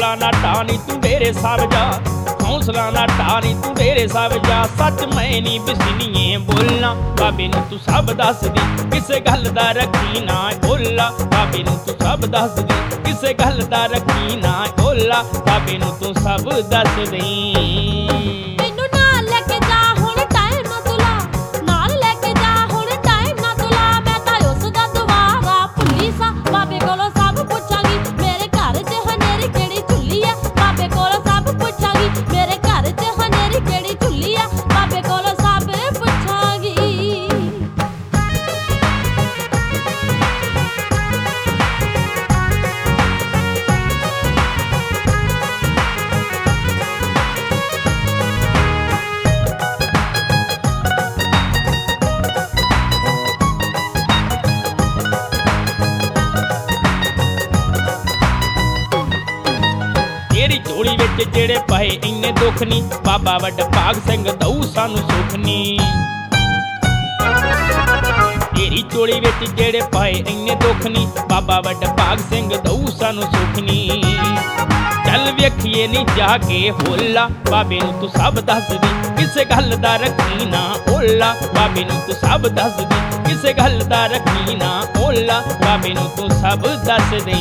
हौसला ना टानी तू डेरे साब जा, हौसला ना टानी तू डेरे साब जा। सच मैं नहीं बिसनीए बोलना, बाबे नूं तू सब दस दी, किसे गल दा रखी ना ओला। बाबे नूं तू सब दस दी, किसे गल दा रखी ना ओला। बाबे नूं तू सब दस दी। झोली विच जेड़े पाए इन्ने दुख नी, बाबा वडभाग सिंह दऊ सानू सुख नी। तेरी झोली विच जेड़े पाए इन्ने दुख नी, बाबा वडभाग सिंह दऊ सानू सुख नी। चल वेखिए नी जाके होला, बाबे नूं तू सब दस दी, किसे गल दा रखी ना ओला। बाबे नूं तू सब दस दी, किसे गल दा रखी ना ओला। बाबे नूं तू सब दस दी।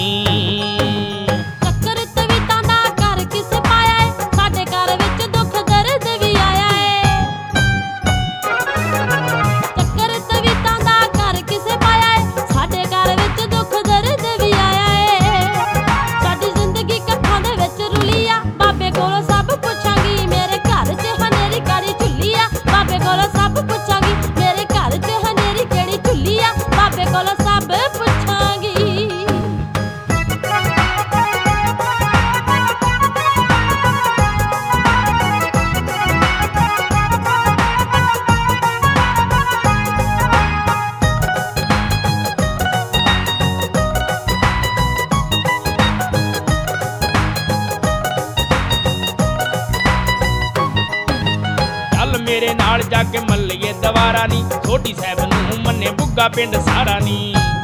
मेरे नाल जाके मल्लिए दवारा नी, छोटी साहब नूं मन्ने बुग्गा पिंड सारा नी।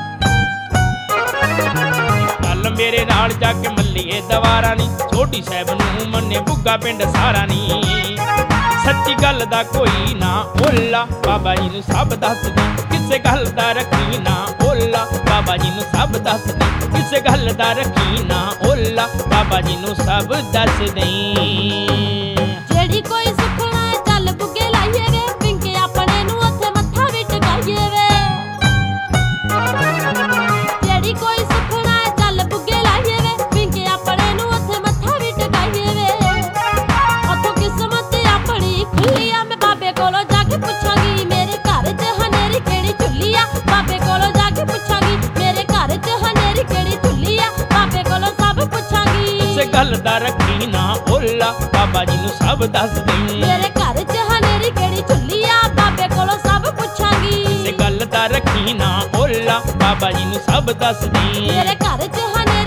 चल मेरे नाल जाके मल्लिए दवारा नी, छोटी साहब नूं मन्ने बुग्गा पिंड सारा नी। सच्ची गल दा कोई ना ओला, बाबा जी नूं सब दस दी, किसे गल दा रखी ना ओला। बाबा जी नूं सब दस दी, किसे गल दा रखी ना ओला। बाबा जी नूं सब दस दी। जेड़ी कोई सुखना चल बुगे लाइए वे, पिंके अपने नूं उत्थे मत्था भी टकाइए वे। जेड़ी कोई सुखना चल बुगे लाइए वे, पिंके अपने नूं उत्थे मत्था भी टकाइए वे। उत्थों किस्मत अपनी खुली आ, मैं बाबे कोलों जाके पुछांगी, मेरे घर च हनेरी केड़ी चुल्ली आ। बाबे कोलों जाके पुछांगी, मेरे घर च हनेरी केड़ी चुल्ली आ। बाबे कोलों सब पुछांगी, किसे गल दा रखी ना ओला। बाबा जी नूं सब दस दी, मेरे घर च हनेरी केड़ी चुल्ली आ। बाबे कोलों सब पुछांगी, किसे गल दा रखी ना ओला। बाबा जी नूं सब दस दी, मेरे घर च हनेरी